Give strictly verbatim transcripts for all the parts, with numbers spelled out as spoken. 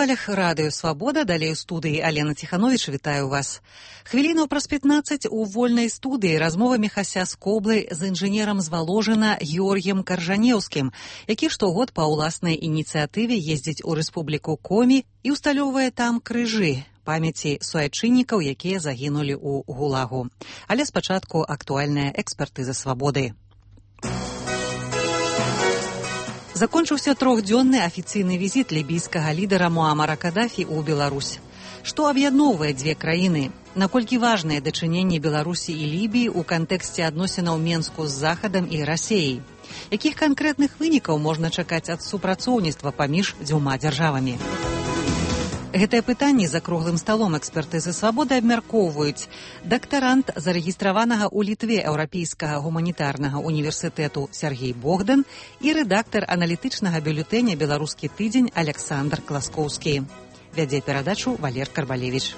хвалях радыё «Свабода», далей у студыі Алена Ціхановіч, вітаю вас. Хвілінаў праз пятнаццаць у вольнай студыі размова Міхася Скоблы з інжынерам з Валожына Георгіем Каржанеўскім, які штогод па ўласнай ініцыятыве ездзіць у рэспубліку Комі і ўсталёўвае там крыжы памяці суайчыннікаў, якія загінулі ў ГУЛАГу. Але спачатку актуальная экспертыза «Свабоды». Закончыўся трохдзённы афіцыйны візіт лібійскага лідара Муамара Кадафі ў Беларусь. Што аб'ядноўвае дзве краіны? Наколькі важныя дачыненні Беларусі і Лібіі ў кантэксце адносінаў Менску з Захадам і Расеяй? Якіх канкрэтных вынікаў можна чакаць ад супрацоўніцтва паміж дзвюма дзяржавамі? Гэтае пытанне за круглым сталом экспертызы «Свабоды» абмяркоўваюць дактарант зарэгістраванага ў Літве Еўрапейскага гуманітарнага універсітэту Сергей Богдан і рэдактар аналітычнага бюлетэня «Беларускі тыдзень» Александр Класкоўскі. Вядзе перадачу Валер Карбалевіч.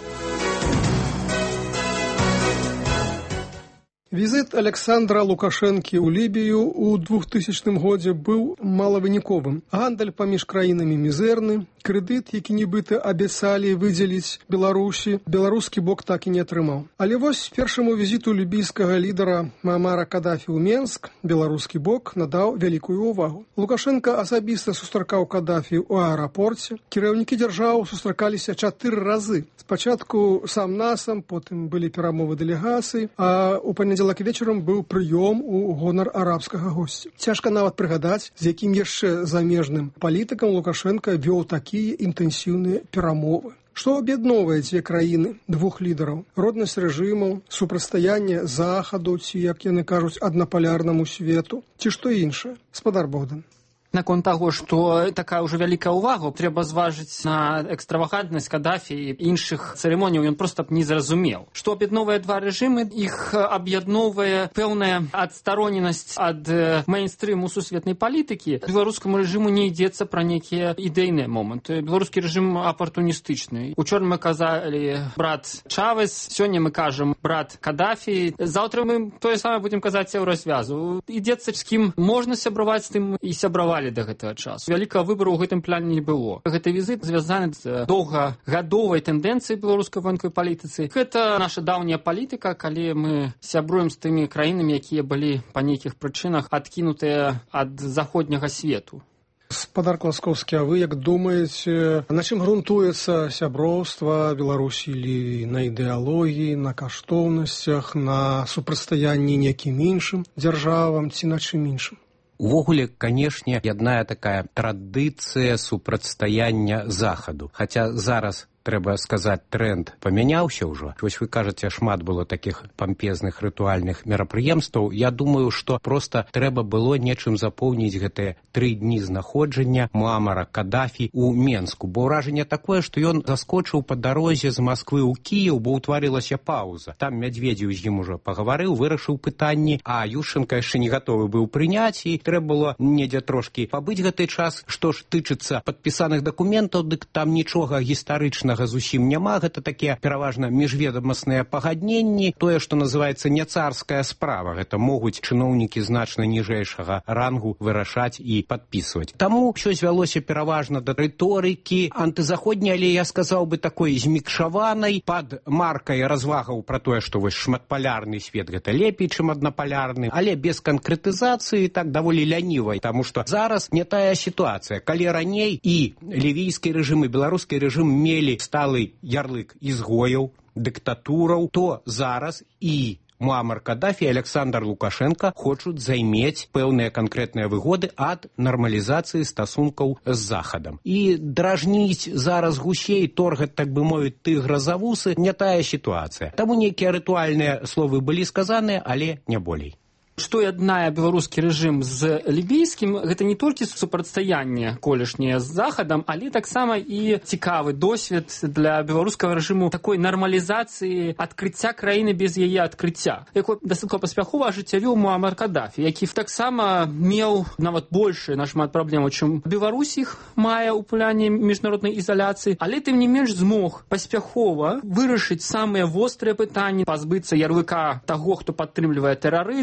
Візит Александра Лукашэнкі ў Лібію ў двухтысячным годзе быў малавыніковым. Гандаль паміж краінамі мізэрны, крэдыт, які нібыта абяцалі выдзеліць Беларусі, беларускі бок так і не атрымаў. Але вось першаму візіту лібійскага лідара Муамара Кадафі ў Менск беларускі бок надаў вялікую ўвагу. Лукашенка асабіста сустракаў Кадафі ў аэрапорце. Кіраўнікі дзяржаў сустракаліся чатыры разы. Спачатку сам-насам, потым былі перамовы дэлегацый, а ў панядзелак вечарам быў прыём у гонар арабскага госця. Цяжка нават прыгадаць, з якім яшчэ замежным палітыкам Лукашенка вёў такія інтэнсіўныя перамовы. Што аб'ядноўвае дзве краіны, двух лідараў? Роднасць рэжымаў, супрацьстаянне Захаду, ці, як яны кажуць, аднапалярнаму свету, ці што іншае? Спадар Богдан. Наконт таго, што такая ўжо вялікая ўвага, трэба зважыць на экстравагантнасць Кадафі і іншых цырымоніяў, ён проста б не зразумеў. Што аб'ядноўвае два рэжымы, іх аб'ядноўвае пэўная адстароненасць ад мейнстрыму сусветнай палітыкі. Беларускаму рэжыму не ідзецца пра нейкія ідэйныя моманты. Беларускі рэжым апартуністычны. Учора мы казалі брат Чавес, сёння мы кажам брат Кадафі. Заўтра мы тое самае будзем казаць еўразвязу. Ідзецца з кім можна сябраваць, з тым і сябравалі да гэтага часу. Вялікага выбару ў гэтым плане не было. Гэты візіт звязаны з доўгагадовай тэндэнцыяй беларускай военкавай палітыцы. Гэта наша даўняя палітыка, калі мы сябруем з тымі краінамі, якія былі па нейкіх прычынах адкінутыя ад заходняга свету. Спадар Класкоўскі, а вы як думаеце, на чым грунтуецца сяброўства Беларусі і Лівіі? На ідэалогіі, на каштоўнасцях, на супрацьстаянні нейкім іншым дзяржавам ці на чым іншым? Увогуле, канешне, ядная такая традыцыя супрацьстаяння Захаду. Хаця зараз, трэба сказаць, тренд памяняўся ўжо. Вось вы кажаце, шмат было такіх пампезных рытуальных мерапрыемстваў. Я думаю, што проста трэба было нечым запоўніць гэтыя тры дні знаходжання Муамара Кадафі ў Менску. Бо ўражанне такое, што ён заскочыў па дарозе з Масквы ў Кіеў, бо ўтварылася паўза. Там Мядзведзеў з ім ужо пагаварыў, вырашыў пытанні, а Юшчэнка яшчэ не гатовы быў прыняць, і трэба было недзе трошкі пабыць гэты час. Што ж тычыцца падпісаных дакументаў, дык там нічога гістарычнага зусім няма, гэта такія пераважна міжведамасныя пагадненні, тое, што называецца не царская справа, гэта могуць чыноўнікі значна ніжэйшага рангу вырашаць і падпісваць. Таму ўсё звялося пераважна да рыторыкі антызаходняй, але я сказаў бы такой змікшаванай, пад маркай развагаў пра тое, што вось шматпалярны свет гэта лепей, чым аднапалярны, але без канкрэтызацыі, так даволі лянівай, таму што зараз не тая сітуацыя. Калі раней і лівійскі рэжым, і беларускі рэжым мелі сталы ярлык ізгояў, дыктатураў, то зараз і Муамар Кадафі і Александр Лукашенка хочуць займець пэўныя канкрэтныя выгоды ад нармалізацыі стасункаў з Захадам. І дражніць зараз гусей, торгаць, так бы мовіць, тыгра за вусы, не тая сітуацыя. Таму нейкія рытуальныя словы былі сказаныя, але не болей. Што яднае беларускі рэжым з лібійскім, гэта не толькі супрацьстаянне колішняе з Захадам, але таксама і цікавы досвед для беларускага рэжыму такой нармалізацыі адкрыцця краіны без яе адкрыцця, якой дастаткова паспяхова ажыццявіў Муамар Кадафі, які таксама меў нават большы нашмат праблемаў, чым Беларусь іх мае ў плане міжнароднай ізаляцыі, але тым не менш змог паспяхова вырашыць самыя вострыя пытанні, пазбыцца ярлыка таго, хто падтрымлівае тэрарызм,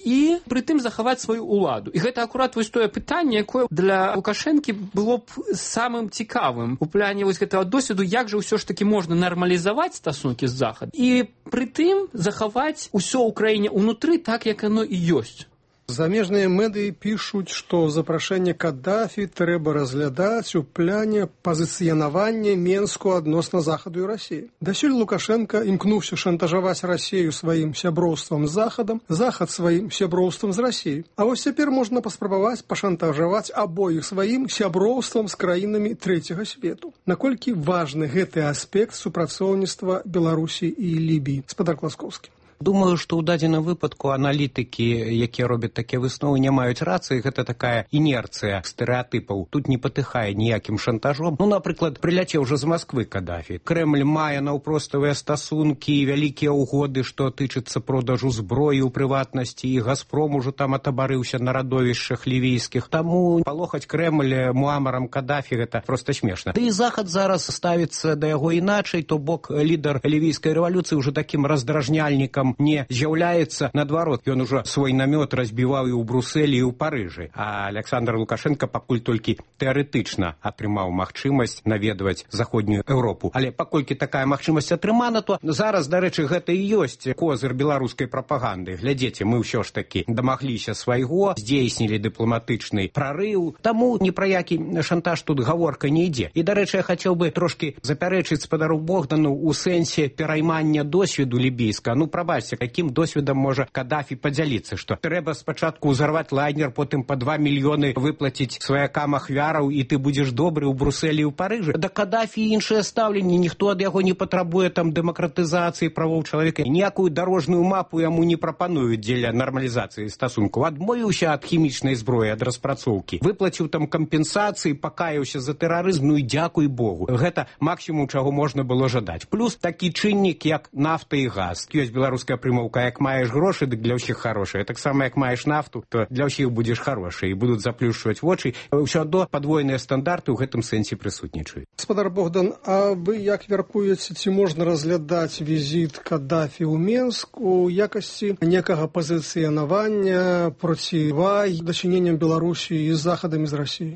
і прытым захаваць сваю ўладу. І гэта акурат вось тое пытанне, якое для Лукашэнкі было б самым цікавым у пляне вось гэтага досведу, як жа ўсё ж такі можна нармалізаваць стасункі з Захадам і прытым захаваць усё ў краіне ўнутры так, як оно і ёсць. Замежныя медыі пішуць, што запрашэнне Каддафі трэба разглядаць у пляне пазіцыянавання Менску адносна Захаду і Расіі. Дасюль Лукашенка імкнуўся шантажаваць Расію сваім сяброўствам з Захадам, Захад сваім сяброўствам з Расіяй. А вось цяпер можна паспрабаваць пашантажаваць абоіх сваім сяброўствам з краінамі трэцяга свету. Наколькі важны гэты аспект супрацоўніцтва Беларусі і Лібіі? Спадар Класкоўскі. Думаю, што ў дадзеным выпадку аналітыкі, якія робяць такія высновы, не маюць рацыі. Гэта такая інерцыя стэрэатыпаў. Тут не патыхае ніякім шантажом. Ну, напрыклад, прыляцеў уже з Масквы Каддафі. Крэмль мае наўпроставыя стасункі, вялікія ўгоды, што тычыцца продажу зброі ў прыватнасці, і Газпром ужо там атабарыўся на радовішчах лівійскіх. Таму палохаць Крэмль Муамарам Каддафі гэта проста смешна. Ды і Захад зараз ставіцца да яго іначай, то бок лідар лівійскай рэвалюцыі ўжо такім раздражняльнікам не з'яўляецца, наадварот, ён ужо свой намёт разбіваў і ў Брусэлі, і ў Парыжы. А Александр Лукашенко пакуль толькі тэарэтычна атрымаў магчымасць наведваць заходнюю Еўропу. Але паколькі такая магчымасць атрымана, то зараз, дарэчы, гэта і ёсць козыр беларускай прапаганды. Глядзіце, мы ўсё ж такі дамагліся свайго, здзейснілі дыпламатычны прарыў. Таму ні пра які шантаж тут гаворка не ідзе. І, дарэчы, я хацеў бы трошкі запярэчыць спадару Богдану ў сэнсе пераймання досведу лібійска. Ну, прабачце, каким досведам можа Каддафі падзяліцца, што трэба спачатку ўзарваць лайнер, потым па два мільёны выплаціць сваякам ахвяраў, і ты будзеш добры ў Брусэлі і ў Парыжы. Да Каддафі іншае стаўленне, ніхто ад яго не патрабуе там дэмакратызацыі правоў чалавека. Ніякую дарожную мапу яму не прапануюць дзеля нармалізацыі стасункаў. Адмовіўся ад хімічнай зброі, ад распрацоўкі. Выплаціў там кампенсацыі, пакаяўся за тэрарызм, ну і дзякуй Богу. Гэта максімум, чаго можна было жадаць. Плюс такі чыннік, як нафта і газ. Ёсць беларуская прымаўка, як маеш грошы, дык для ўсіх хорошая. Таксама, як маеш нафту, то для ўсіх будзеш хорошы, і будуць заплюшчваць вочы. Ўсё адно падвойныя стандарты ў гэтым сэнсе прысутнічаюць. Спадар Богдан, а вы як мяркуеце, ці можна разглядаць візіт Каддафі ў Менск у якасці некага пазіцыянавання процівай дачыненням Беларусі з Захадам і з Расіяй?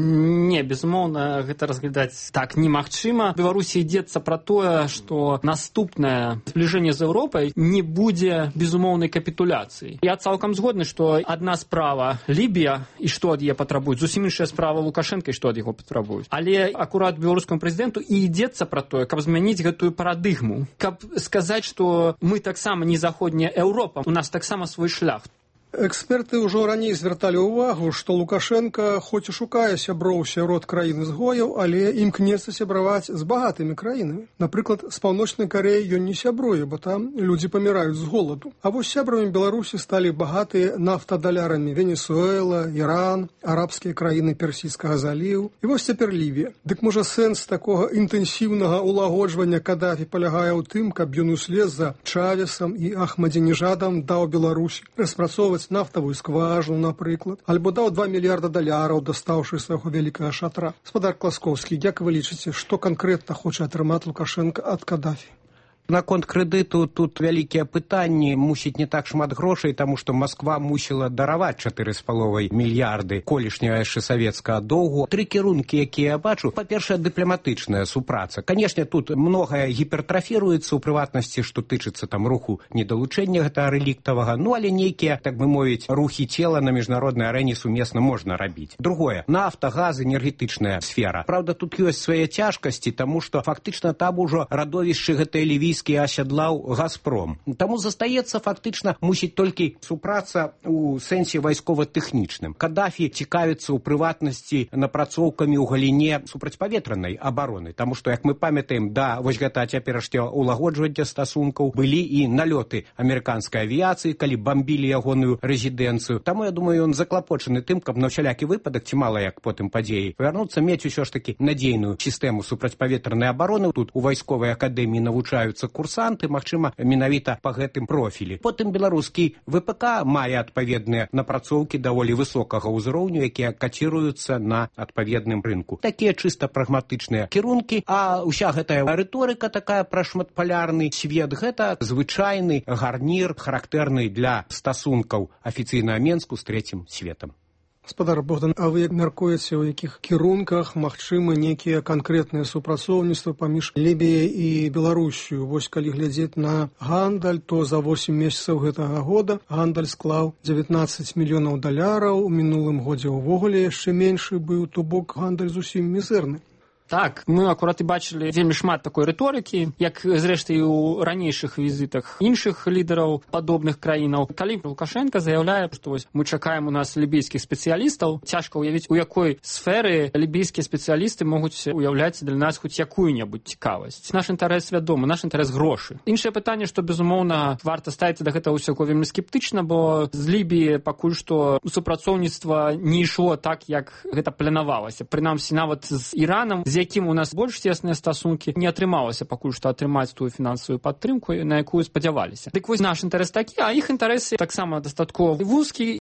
Не, безумоўна, гэта разглядаць так немагчыма. Беларусі ідзецца пра тое, што наступнае збліжэнне з Еўропай не будзе безумоўнай капітуляцыі. Я цалкам згодны, што адна справа Лібія, і што ад яе патрабуюць, зусім іншая справа Лукашенка, і што ад яго патрабуюць. Але акурат беларускаму прэзідэнту і ідзецца пра тое, каб змяніць гэтую парадыгму, каб сказаць, што мы таксама не заходняя Еўропа, у нас таксама свой шлях. Эксперты ўжо раней звярталі ўвагу, што Лукашенка хоць і шукае сяброў сярод краін ізгояў, але імкнецца сябраваць з багатымі краінамі. Напрыклад, з Паўночнай Карэі ён не сябруе, бо там людзі паміраюць з голаду. А вось сябрамі Беларусі сталі багатыя нафтадалярамі Венесуэла, Іран, арабскія краіны Персійскага заліву. І вось цяпер Лівія. Дык можа сэнс такога інтэнсіўнага ўлагоджвання Каддафі палягае ў тым, каб ён услед за Чавесам і Ахмадзінежадам даў Беларусі распрацоўваць нафтавую скважину, напрыклад, альбо даў два мільярда даляраў, дастаўшы свайго вялікага шатра. Спадар Класкоўскі, як вы лічыце, што канкрэтна хоча атрымаць Лукашенка ад Каддафі? Наконт крэдыту тут вялікія пытанні, мусіць не так шмат грошай, таму што Масква мусіла дараваць чатыры з паловай мільярды колішняга яшчэ савецкага доўгу. Тры кірункі, якія я бачу. Па-першае, дыпламатычная супраца. Канешне, тут многае гіпертрафіруецца ў прыватнасці, што тычыцца там руху недалучэння гэтага рэліктавага, ну але нейкія, так бы мовіць, рухі цела на міжнароднай арэне сумесна можна рабіць. Другое, нафта, газ, энергетычная сфера. Праўда, тут ёсць свае цяжкасці, таму што фактычна там ужо радовішчы гэтай лівійскай асядлаў Газпром. Таму застаецца фактычна мусіць толькі супраца ў сэнсе вайскова-тэхнічным. Каддафі цікавіцца ў прыватнасці напрацоўкамі ў галіне супрацьпаветранай абароны, таму што, як мы памятаем, да вось гэта цяперашняга ўлагоджвання стасункаў былі і налёты амерыканскай авіяцыі, калі бамбілі ягоную рэзідэнцыю. Таму, я думаю, ён заклапочаны тым, каб на ўсялякі выпадак, ці мала як потым падзеі, вярнуцца, мець усё ж такі надзейную сістэму супрацьпаветранай абароны. Тут у вайсковай акадэміі навучаюцца абіраюцца курсанты, магчыма, менавіта па гэтым профілі. Потым беларускі ВПК мае адпаведныя напрацоўкі даволі высокага ўзроўню, якія каціруюцца на адпаведным рынку. Такія чыста прагматычныя кірункі, а ўся гэтая рыторыка такая пра шматпалярны свет, гэта звычайны гарнір, характэрны для стасункаў афіцыйнага Менску з трэцім светам. Гаспадар Богдан, а вы як мяркуеце, у якіх кірунках магчымы нейкія канкрэтныя супрацоўніцтвы паміж Лібіяй і Беларусію? Вось калі глядзець на гандаль, то за восем месяцаў гэтага года гандаль склаў дзевятнаццаць мільёнаў даляраў, у мінулым годзе ўвогуле яшчэ меншы быў, то бок гандаль зусім мізэрны. Так, мы акурат і бачылі вельмі шмат такой рыторыкі, як, зрэшты, і ў ранейшых візітах іншых лідараў падобных краінаў. Калі Лукашенко заяўляе, што вось мы чакаем у нас лібійскіх спецыялістаў, цяжка ўявіць, у якой сферы лібійскія спецыялісты могуць уяўляць для нас хоць якую-небудзь цікавасць. Наш інтарэс вядомы, наш інтарэс грошы. Іншае пытанне, што, безумоўна, варта ставіцца да гэтага ўсяго вельмі скептычна, бо з Лібіі пакуль што супрацоўніцтва не ішло так, як гэта планавалася. Прынамсі, нават з Іранам, з якім у нас больш цесныя стасункі, не атрымалася пакуль што атрымаць тую фінансавую падтрымку, на якую спадзяваліся. Дык вось наш інтарэс такі, а іх інтарэсы таксама дастаткова вузкі,